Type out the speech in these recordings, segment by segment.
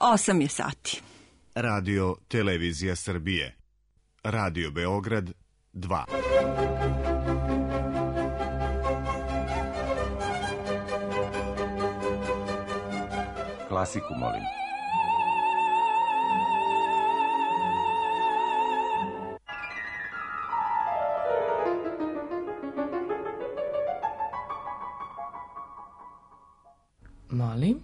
8 je sati. Radio Televizija Srbije. Radio Beograd 2. Klasiku, molim. Molim?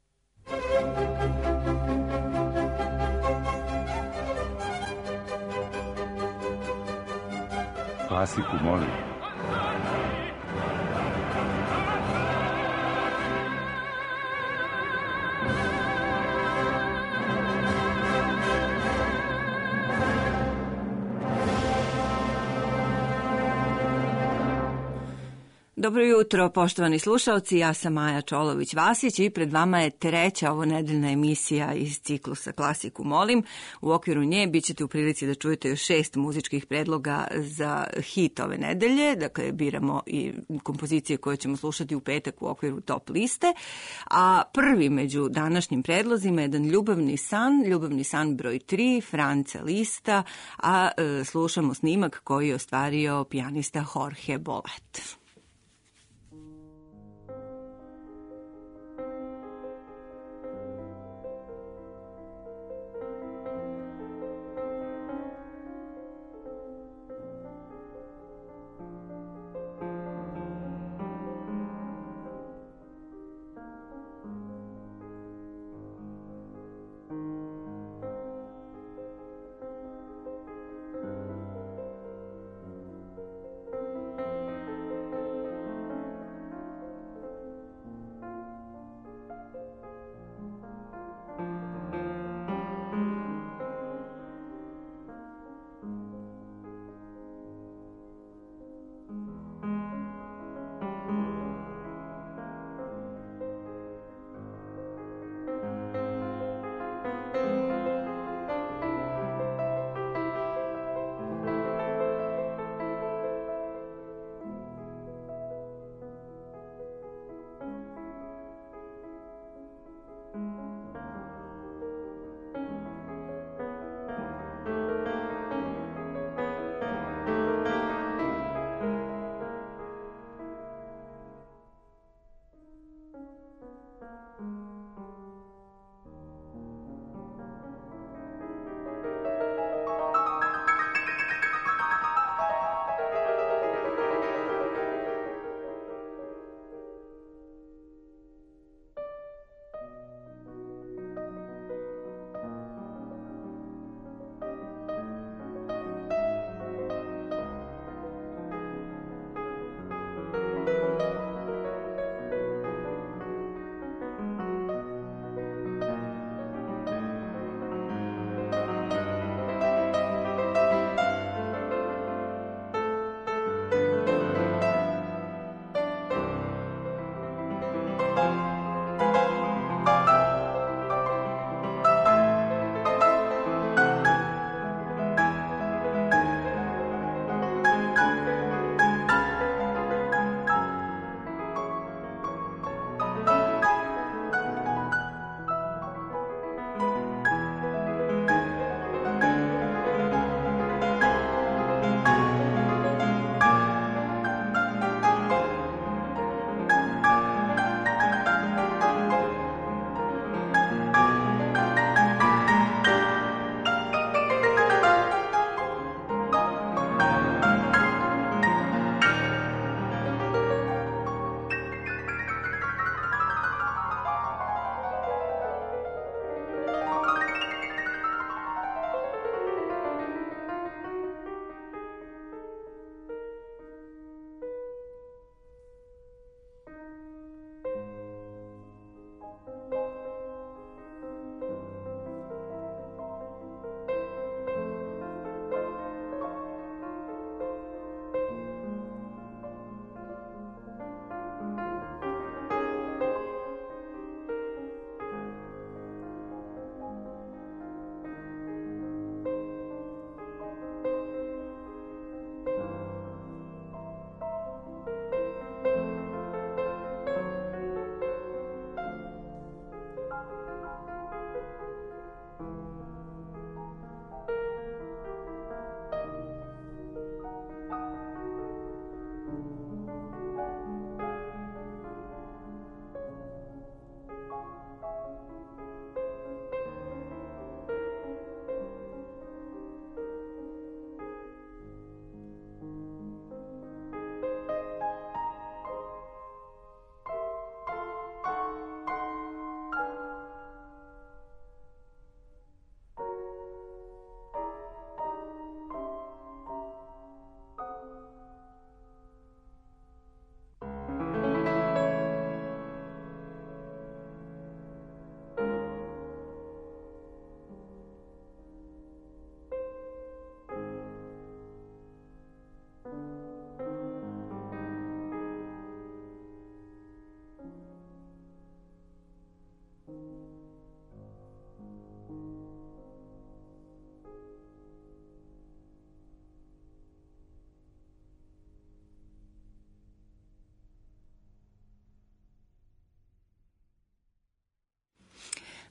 Klasiku, molim. Dobro jutro, poštovani slušalci, ja sam Maja Čolović-Vasić i pred vama je treća ovo nedeljna emisija iz ciklusa Klasiku molim. U okviru nje bit ćete u prilici da čujete još 6 muzičkih predloga za hit ove nedelje, dakle biramo i kompozicije koje ćemo slušati u petak u okviru top liste, a prvi među današnjim predlozima je jedan ljubavni san broj 3, Franca Lista, a slušamo snimak koji je ostvario pijanista Jorge Bolet.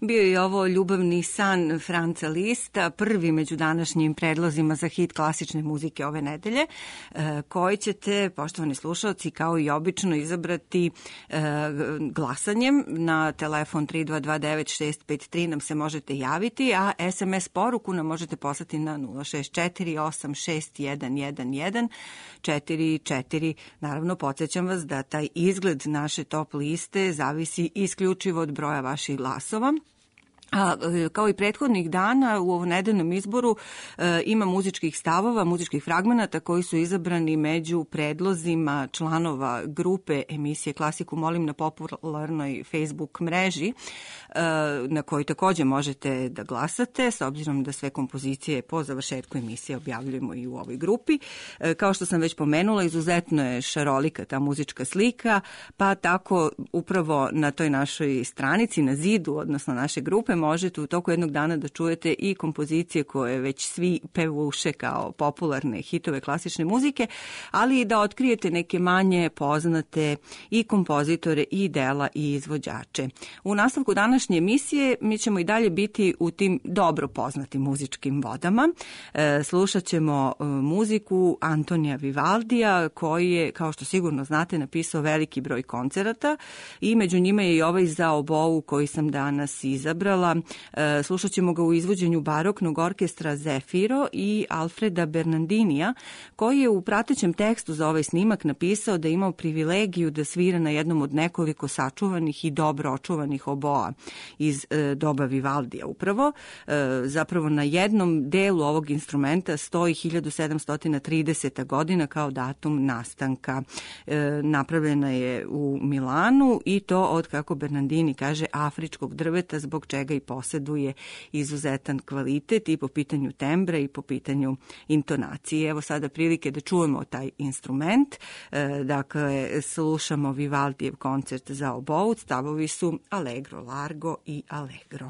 Bio je ovo Ljubavni san Franca Lista, prvi među današnjim predlozima za hit klasične muzike ove nedelje, koji ćete, poštovani slušalci, kao i obično izabrati glasanjem. Na telefon 3229-653 nam se možete javiti, a SMS poruku nam možete poslati na 064-861-1144. Naravno, podsjećam vas da taj izgled naše top liste zavisi isključivo od broja vaših glasova. A, kao i prethodnih dana u ovom nedeljnom izboru ima muzičkih stavova, muzičkih fragmenata koji su izabrani među predlozima članova grupe emisije Klasiku molim na popularnoj Facebook mreži na kojoj takođe možete da glasate, s obzirom da sve kompozicije po završetku emisije objavljujemo i u ovoj grupi. Kao što sam već pomenula, izuzetno je šarolika ta muzička slika, pa tako upravo na toj našoj stranici, na zidu, odnosno naše grupe, možete u toku jednog dana da čujete i kompozicije koje već svi pevuše kao popularne hitove klasične muzike, ali i da otkrijete neke manje poznate i kompozitore i dela i izvođače. U nastavku današnje emisije mi ćemo i dalje biti u tim dobro poznatim muzičkim vodama. Slušat ćemo muziku Antonija Vivaldija, koji je, kao što sigurno znate, napisao veliki broj koncerata i među njima je i ovaj za obou koji sam danas izabrala. Slušat ćemo ga u izvođenju baroknog orkestra Zefiro i Alfreda Bernardinija, koji je u pratećem tekstu za ovaj snimak napisao da je imao privilegiju da svira na jednom od nekoliko sačuvanih i dobro očuvanih oboa iz doba Vivaldija upravo. Zapravo na jednom delu ovog instrumenta stoji 1730. godina kao datum nastanka. Napravljena je u Milanu i to od, kako Bernardini kaže, afričkog drveta, zbog čega i poseduje izuzetan kvalitet i po pitanju tembra i po pitanju intonacije. Evo sada prilike da čujemo taj instrument. Dakle, slušamo Vivaldijev koncert za obout. Stavovi su Allegro largo i Allegro.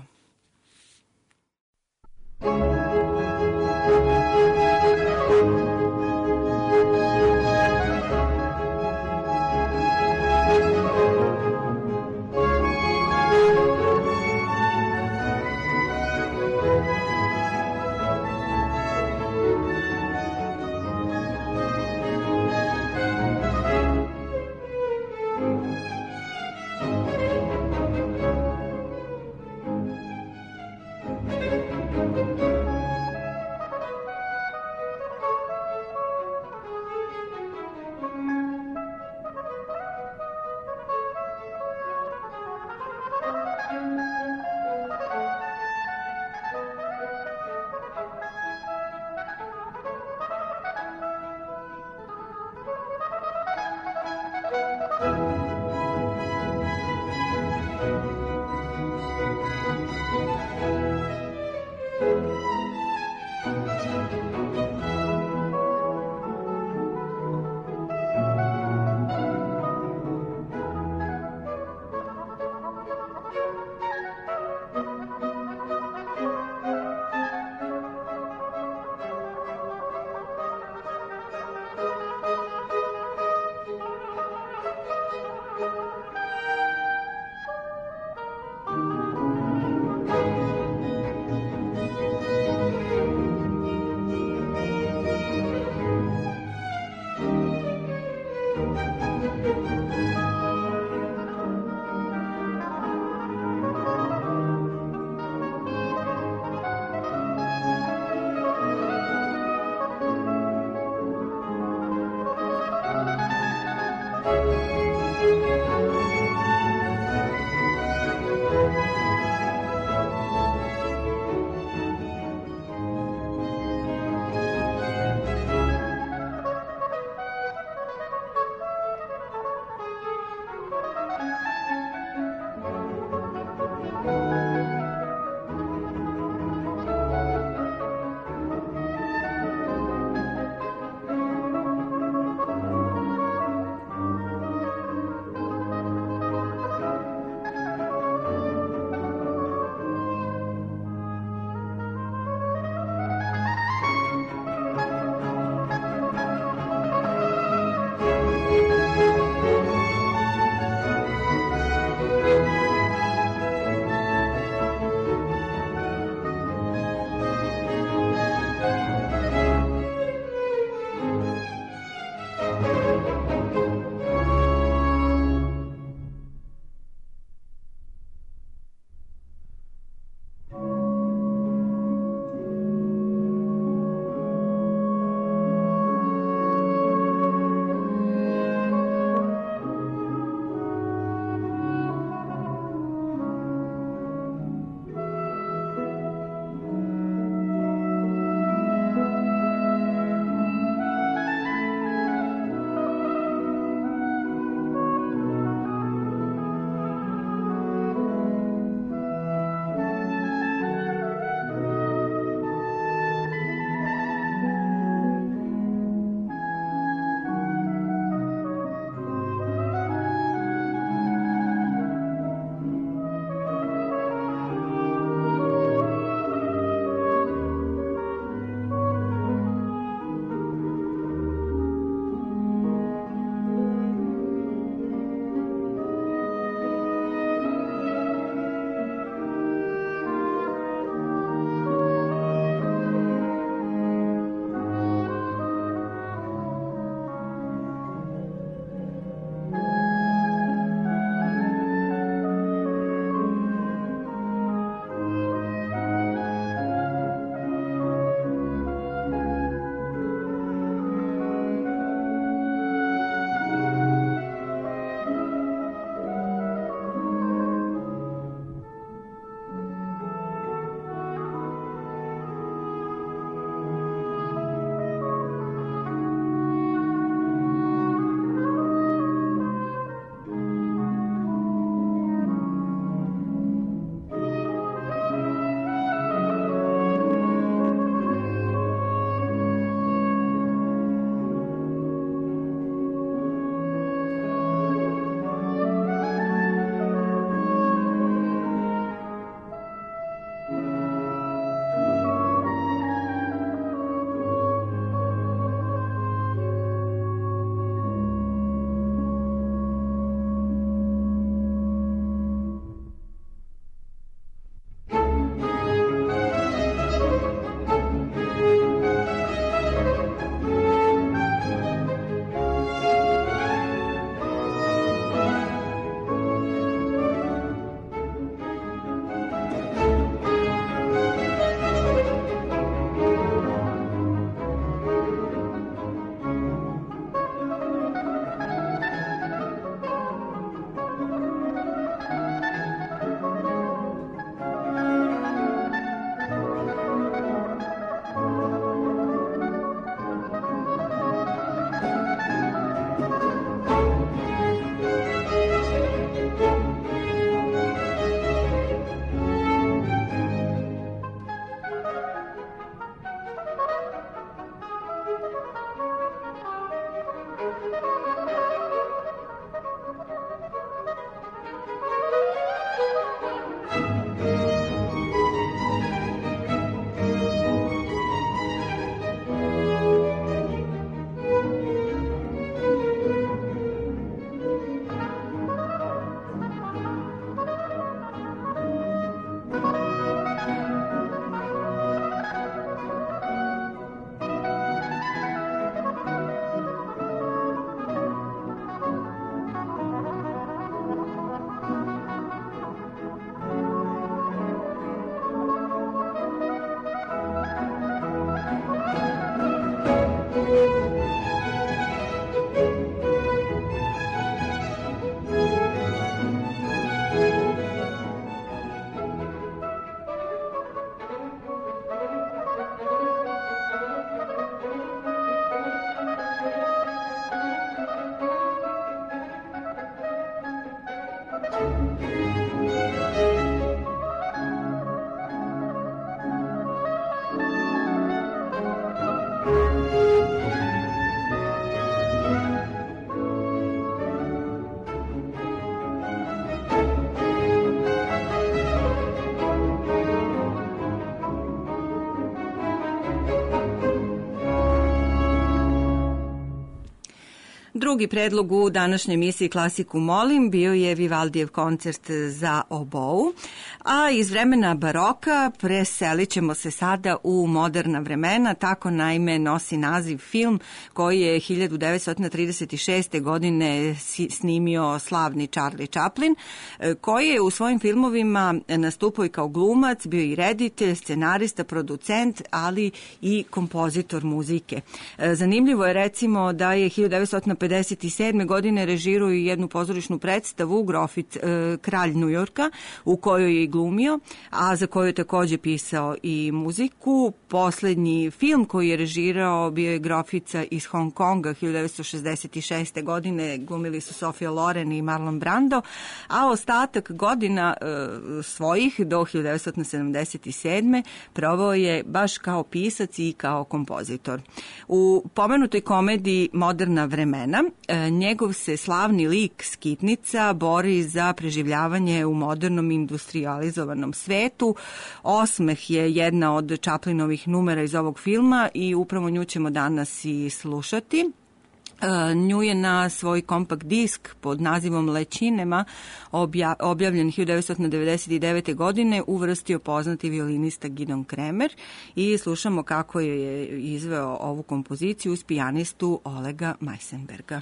Drugi predlog u današnjoj emisiji Klasiku molim bio je Vivaldijev koncert za obou, a iz vremena baroka preselit ćemo se sada u moderna vremena. Tako naime nosi naziv film koji je 1936. godine snimio slavni Charlie Chaplin, koji je u svojim filmovima nastupao i kao glumac, bio i reditelj, scenarista, producent, ali i kompozitor muzike. Zanimljivo je recimo da je 1957. godine režirao i jednu pozorišnu predstavu Grofit, Kralj Njujorka, u kojoj je i glumio, a za koju je takođe pisao i muziku. Poslednji film koji je režirao bio je Grofica iz Hong Konga 1966. godine, glumili su Sofia Loren i Marlon Brando, a ostatak godina svojih do 1977. proveo je baš kao pisac i kao kompozitor. U pomenutoj komediji Moderna vremena njegov se slavni lik Skitnica bori za preživljavanje u modernom industrializovanom svetu. Osmeh je jedna od Chaplinovih numera iz ovog filma i upravo nju ćemo danas i slušati. Nju je na svoj kompakt disk pod nazivom Lećinema, objavljen 1999. godine, uvrstio poznati violinista Gidon Kremer i slušamo kako je izveo ovu kompoziciju uz pijanistu Olega Majsenberga.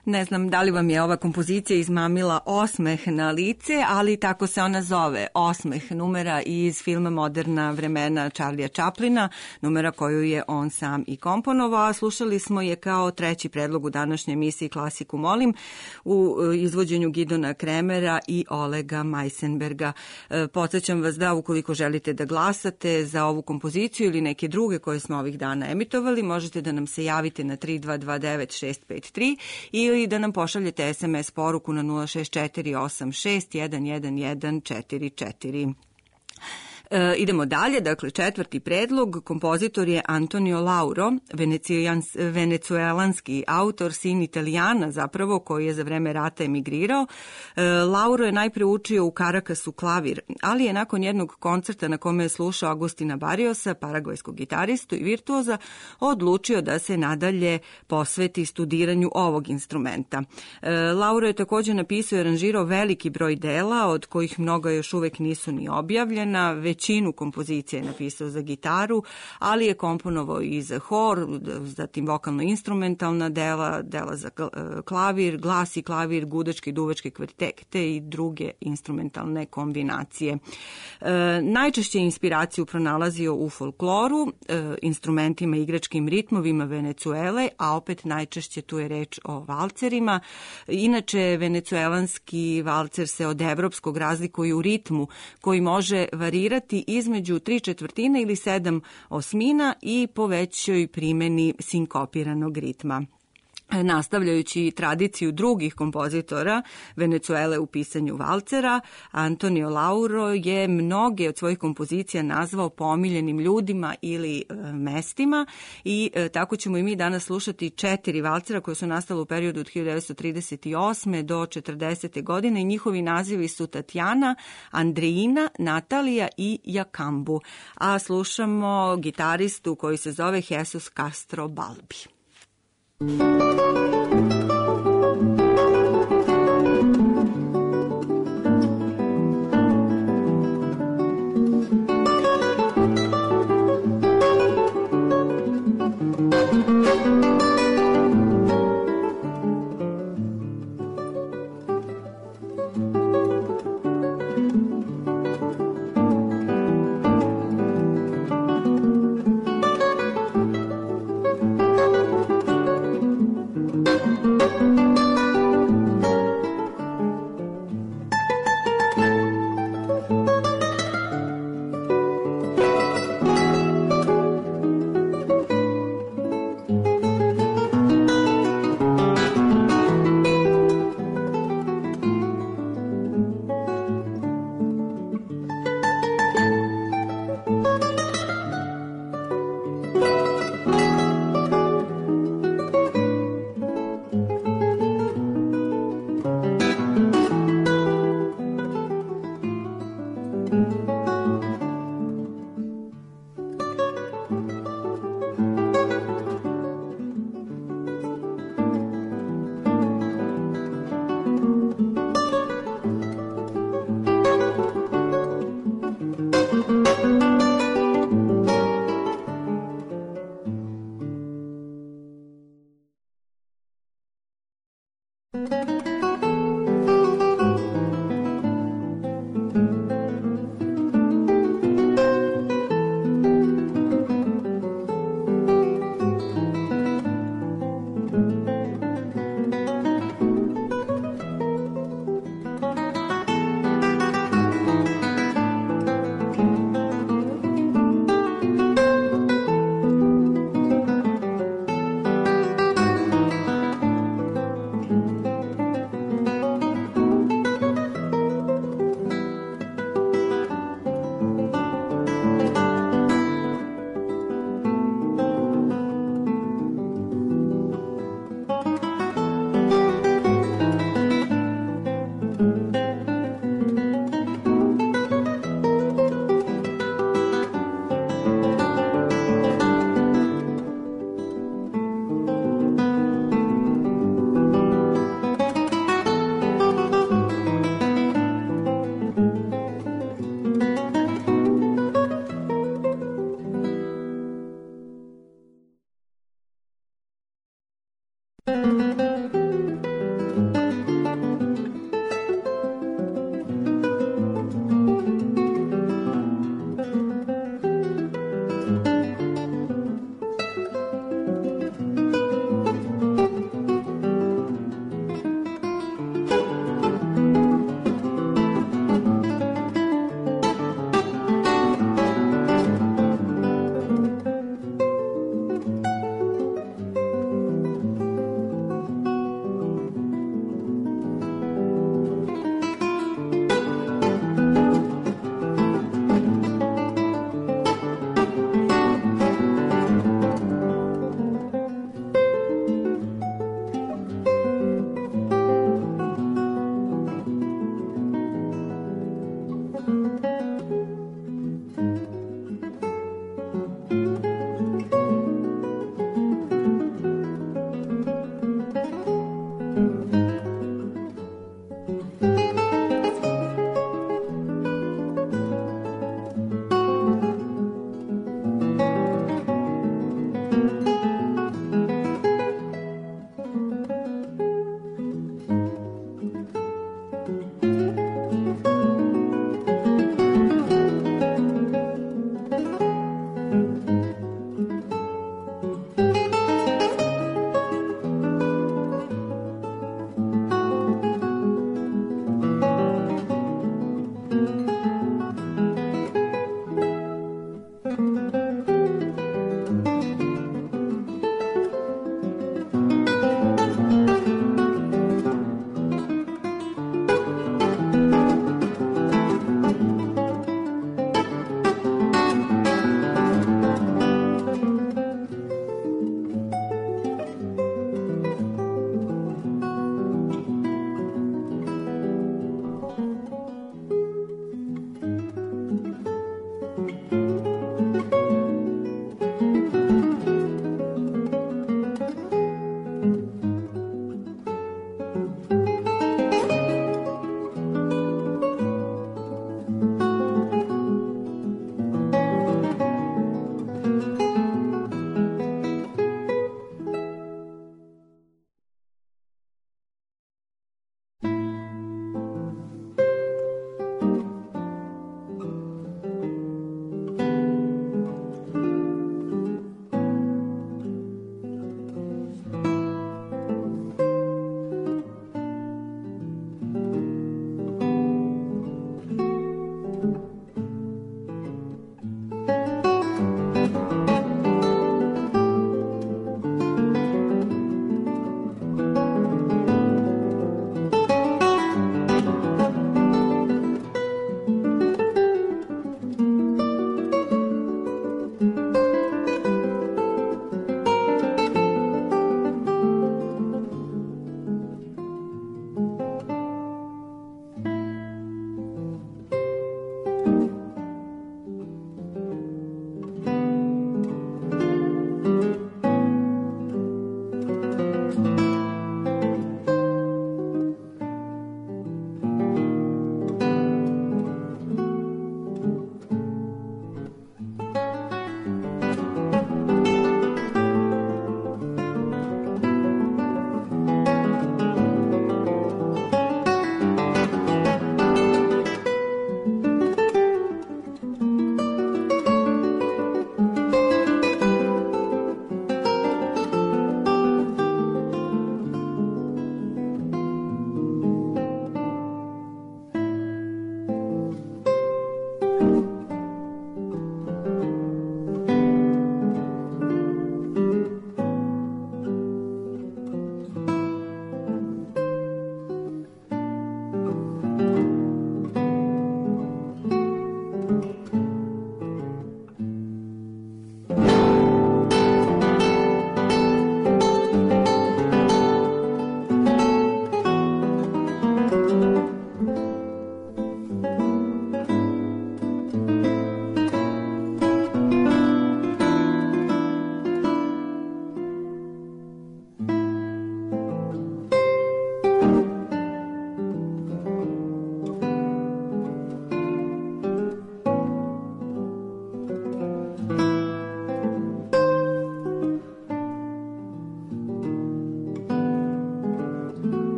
Ne znam da li vam je ova kompozicija izmamila osmeh na lice, ali tako se ona zove, Osmeh, numera iz filma Moderna vremena Charlija Chaplina, numera koju je on sam i komponovao, a slušali smo je kao treći predlog u današnjoj emisiji Klasiku molim u izvođenju Gidona Kremera i Olega Majsenberga. Podsjećam vas da ukoliko želite da glasate za ovu kompoziciju ili neke druge koje smo ovih dana emitovali, možete da nam se javite na 3229653 ili da nam pošaljete SMS poruku na 06486111144. Idemo dalje, dakle četvrti predlog, kompozitor je Antonio Lauro, venecuelanski autor, sin Italijana zapravo, koji je za vreme rata emigrirao. Lauro je najpre učio u Caracasu klavir, ali je nakon jednog koncerta na kome je slušao Agustina Barriosa, paragvajskog gitaristu i virtuoza, odlučio da se nadalje posveti studiranju ovog instrumenta. Lauro je također napisao i aranžirao veliki broj dela, od kojih mnoga još uvek nisu ni objavljena. Većinu kompozicije je napisao za gitaru, ali je komponovao i za hor, zatim vokalno-instrumentalna dela za klavir, glas i klavir, gudačke i duvačke kvartete i druge instrumentalne kombinacije. Najčešće je inspiraciju pronalazio u folkloru, instrumentima i igračkim ritmovima Venecuele, a opet najčešće tu je reč o valcerima. Inače, venecuelanski valcer se od evropskog razlikuje u ritmu koji može varirati između 3/4 ili 7/8 i po većoj primjeni sinkopiranog ritma. Nastavljajući tradiciju drugih kompozitora Venecuele u pisanju valcera, Antonio Lauro je mnoge od svojih kompozicija nazvao pomiljenim ljudima ili mestima i tako ćemo i mi danas slušati 4 valcera koje su nastale u periodu od 1938. do 40. godine i njihovi nazivi su Tatjana, Andreina, Natalija i Jakambu. A slušamo gitaristu koji se zove Jesus Castro Balbi.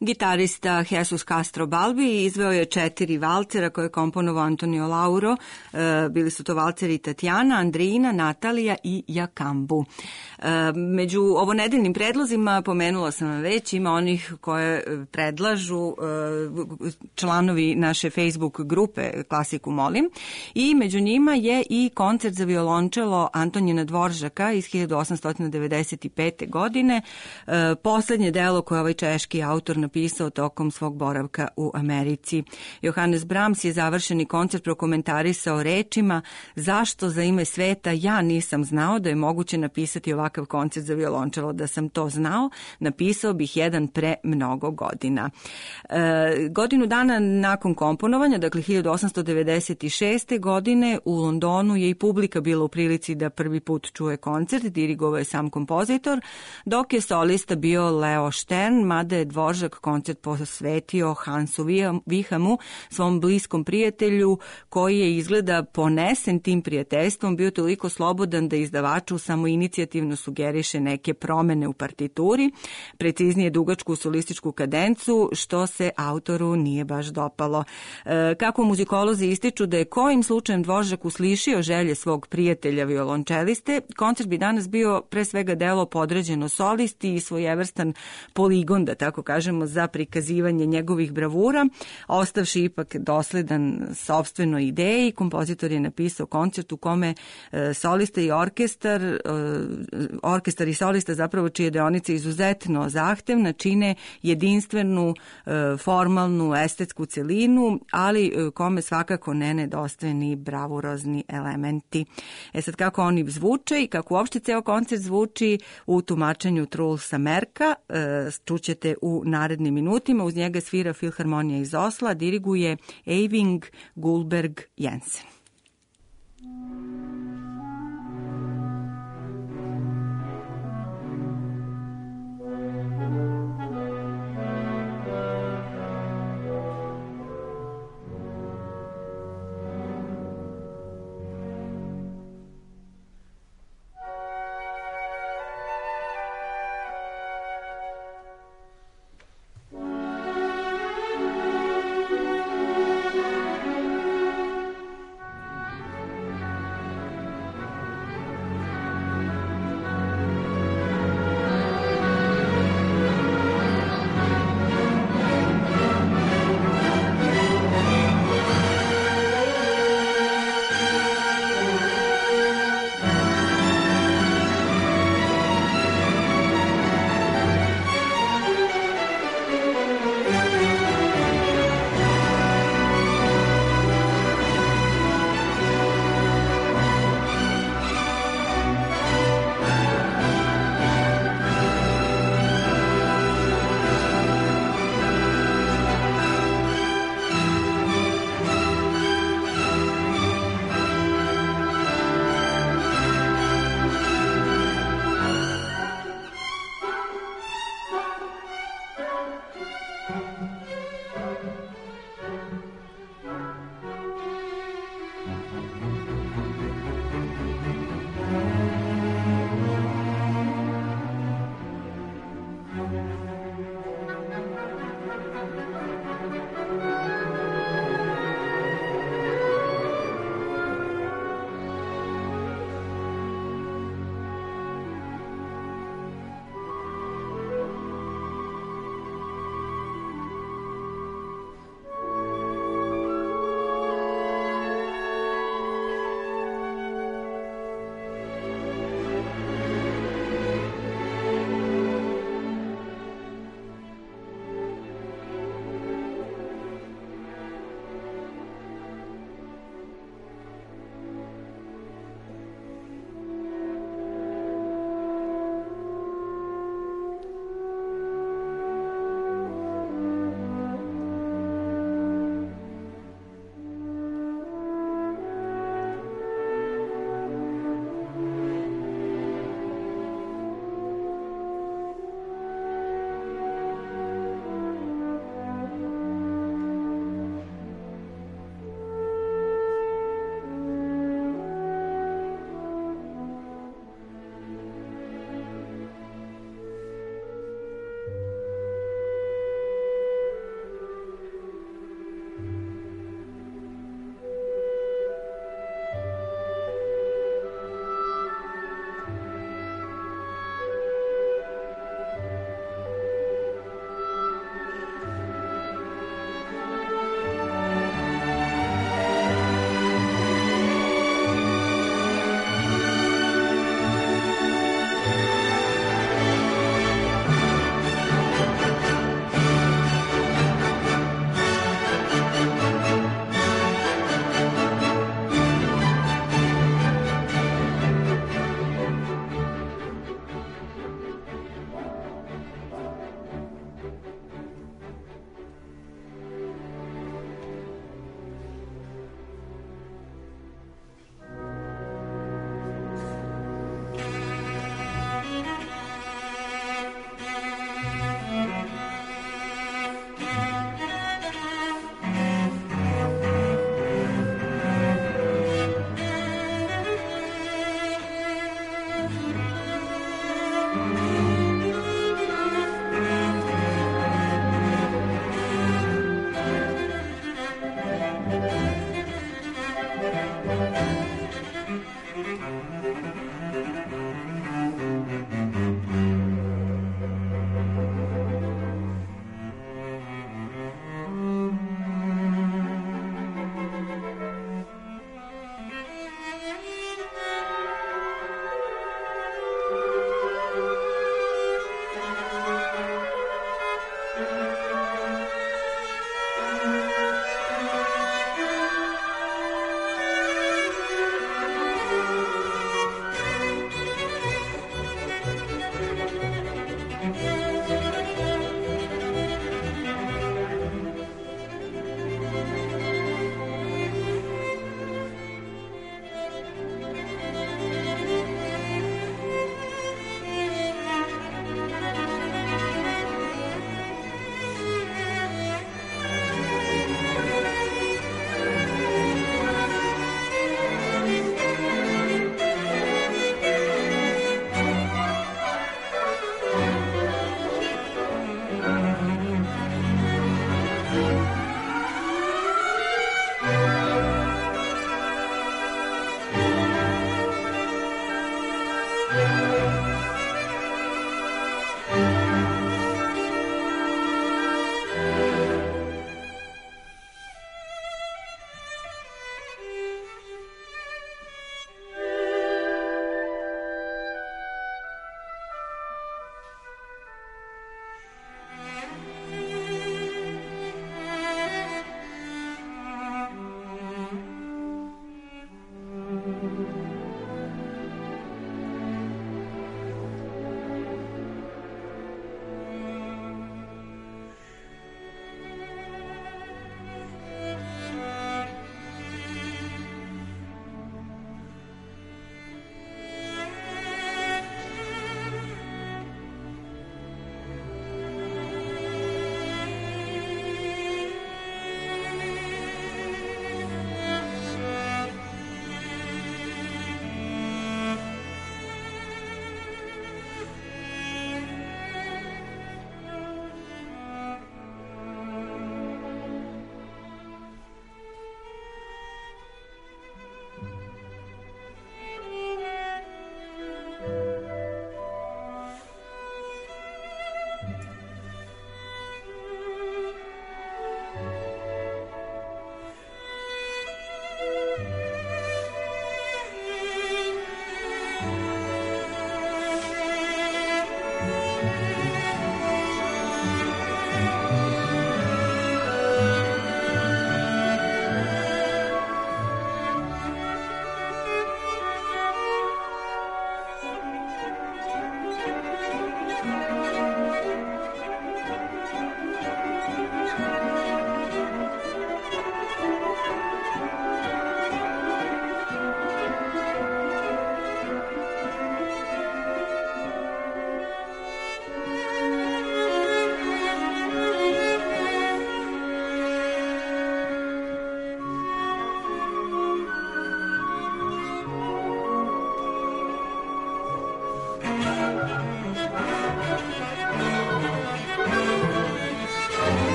Gitarista Jesus Castro Balbi izveo je 4 valcera koje je komponovao Antonio Lauro. Bili su to valceri Tatjana, Andreina, Natalija i Jakambu. Među ovonedeljnim predlozima, pomenula sam vam već, ima onih koje predlažu članovi naše Facebook grupe Klasiku molim, i među njima je i koncert za violončelo Antonina Dvoržaka iz 1895. godine, poslednje delo koje ovaj češki autor napisao tokom svog boravka u Americi. Johannes Brahms je završeni koncert prokomentarisao rečima: zašto za ime sveta ja nisam znao da je moguće napisati ovakav koncert za violončelo. Da sam to znao, napisao bih jedan pre mnogo godina. Godinu dana nakon komponovanja, dakle 1896. godine, u Londonu je i publika bila u prilici da prvi put čuje koncert. Dirigovao je sam kompozitor, dok je solista bio Leo Stern, mada je Dvoržak koncert posvetio Hansu Vihamu, svom bliskom prijatelju, koji je izgleda ponesen tim prijateljstvom, bio toliko slobodan da izdavaču samoinicijativno sugeriše neke promene u partituri, preciznije dugačku solističku kadencu, što se autoru nije baš dopalo. Kako muzikolozi ističu da je kojim slučajem Dvoržak uslišio želje svog prijatelja violončeliste, koncert bi danas bio pre svega delo podređeno solisti i svojevrstan poligon, da tako kažemo, za prikazivanje njegovih bravura. Ostavši ipak dosledan sopstvenoj ideji, kompozitor je napisao koncert u kome solista i orkestar i solista, zapravo čije deonice izuzetno zahtevna, čine jedinstvenu formalnu estetsku celinu, ali kome svakako ne nedostaje ni bravurozni elementi. Sad kako oni zvuče i kako uopšte ceo koncert zvuči u tumačenju Trulsa Merka čućete u narednim minutima. Uz njega svira Filharmonija iz Osla, diriguje Eivind Gullberg Jensen.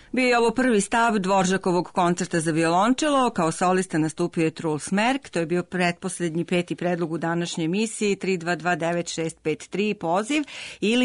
Bio je ovo prvi stav Dvoržakovog koncerta za violončelo. Kao solista nastupio je Truls Merk. To je bio pretposlednji peti predlog u današnjoj emisiji. 3229653 poziv ili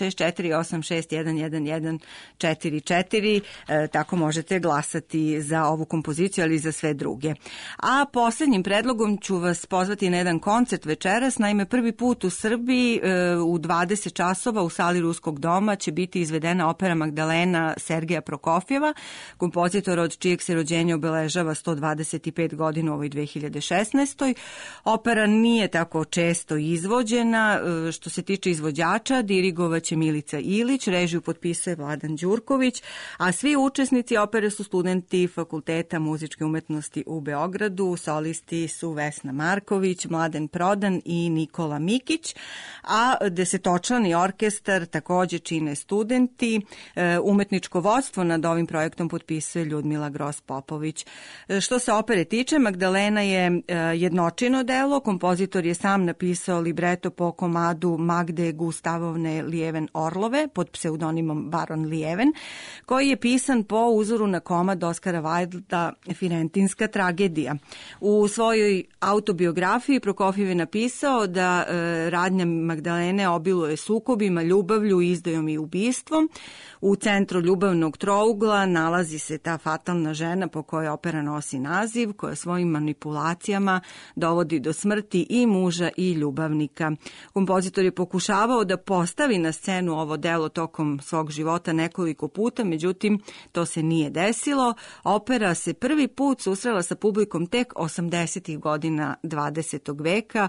06486111144. Tako možete glasati za ovu kompoziciju, ali i za sve druge. A poslednjim predlogom ću vas pozvati na jedan koncert večeras. Naime, prvi put u Srbiji u 20 časova u sali Ruskog doma će biti izvedena opera Magdalena Sergeja Prokofjeva, kompozitora od čijeg se rođenja obeležava 125 godina u ovoj 2016. Opera nije tako često izvođena. Što se tiče izvođača, dirigovaće Milica Ilić, režiju potpisuje Vladan Đurković, a svi učesnici opere su studenti Fakulteta muzičke umetnosti u Beogradu. Solisti su Vesna Marković, Mladen Prodan i Nikola Mikić, a desetočlani orkestar takođe čine studenti. Umetničko vodstvo nad ovim projektom potpisuje Ljudmila Gros-Popović. Što se opere tiče, Magdalena je jednočino delo. Kompozitor je sam napisao libreto po komadu Magde Gustavovne Lijeven-Orlove pod pseudonimom Baron Lijeven, koji je pisan po uzoru na komad Oskara Wilda Firentinska tragedija. U svojoj autobiografiji Prokofjev je napisao da radnja Magdalene obiluje sukobima, ljubavlju, izdajom i ubistvom. U centru ljubavnog trougla nalazi se ta fatalna žena po kojoj opera nosi naziv, koja svojim manipulacijama dovodi do smrti i muža i ljubavnika. Kompozitor je pokušavao da postavi na scenu ovo delo tokom svog života nekoliko puta, međutim to se nije desilo. Opera se prvi put susrela sa publikom tek 80. godina 20. veka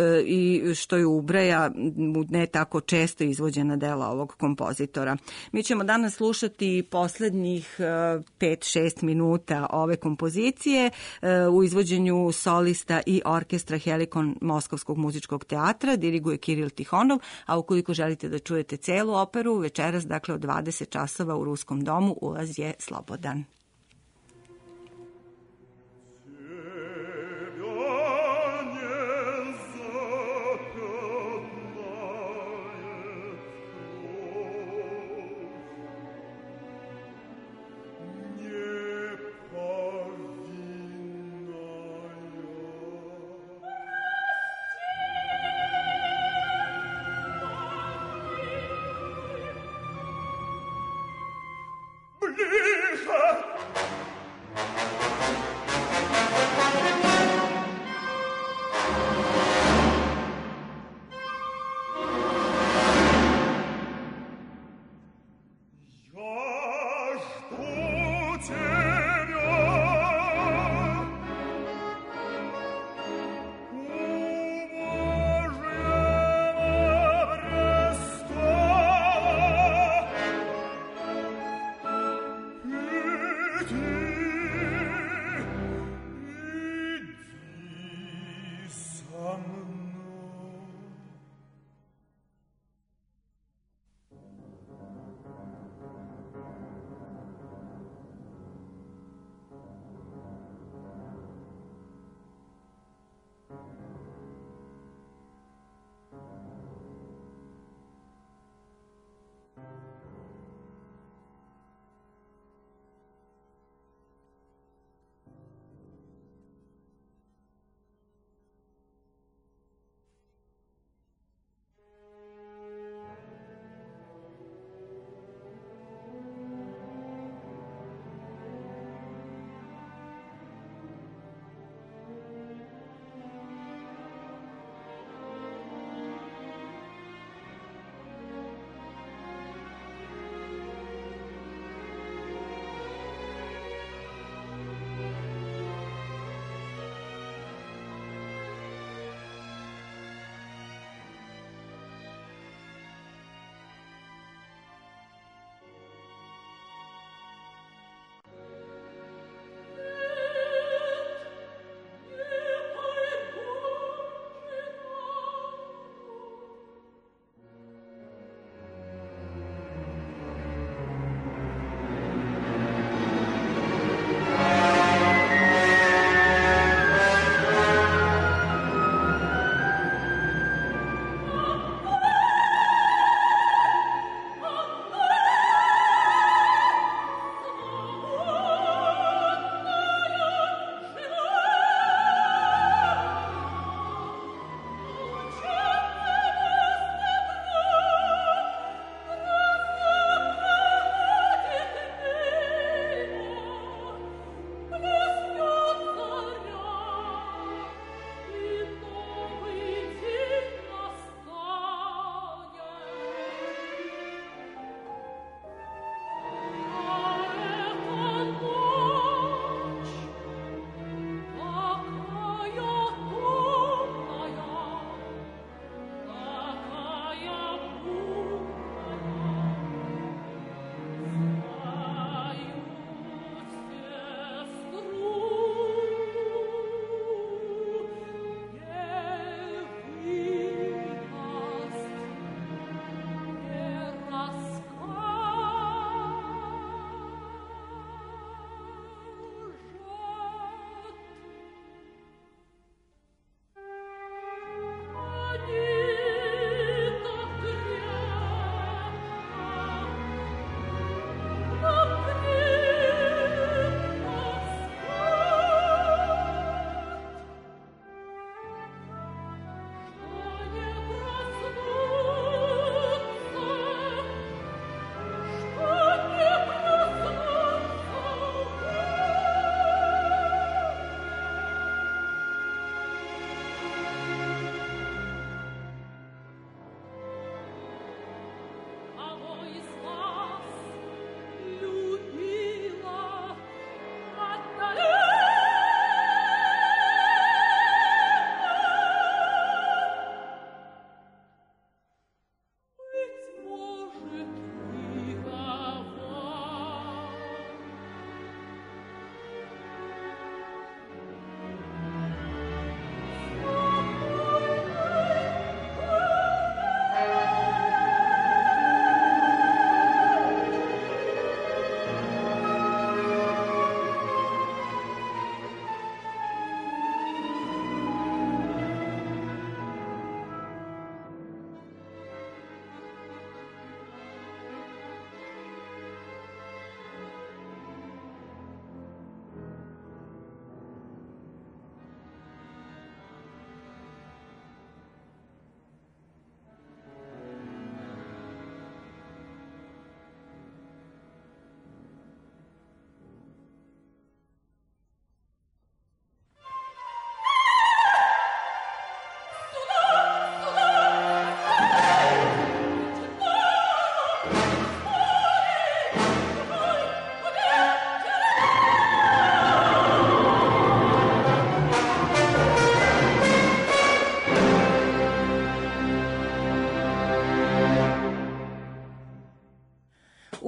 i što je ubraja ne tako često izvođena dela ovog kompozitora. Mi ćemo danas slušati poslednjih 5-6 minuta ove kompozicije u izvođenju solista i orkestra Helikon Moskovskog muzičkog teatra, diriguje Kiril Tihonov, a ukoliko želite da čujete celu operu, večeras, dakle od 20 časova u Ruskom domu, ulaz je slobodan. Blücher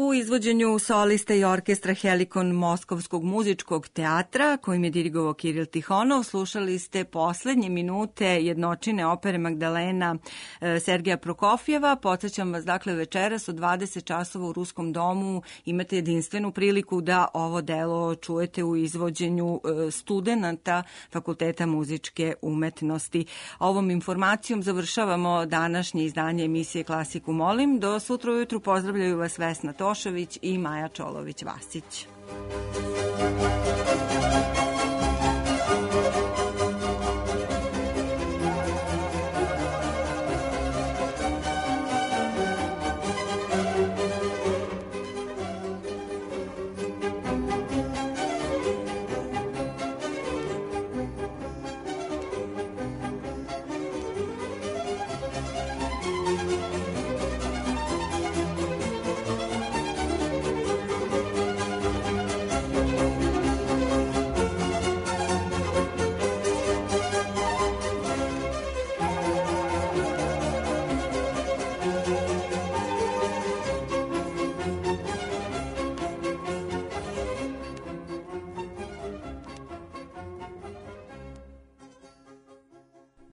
U izvođenju solista i orkestra Helikon Moskovskog muzičkog teatra, kojim je dirigovao Kiril Tihonov, slušali ste poslednje minute jednočine opere Magdalena Sergeja Prokofjeva. Podsjećam vas, dakle, večeras od 20 časova u Ruskom domu imate jedinstvenu priliku da ovo delo čujete u izvođenju studenata Fakulteta muzičke umetnosti. Ovom informacijom završavamo današnje izdanje emisije Klasiku molim. Do sutra ujutru pozdravljaju vas Vesna Tošović i Maja Čolović-Vasić.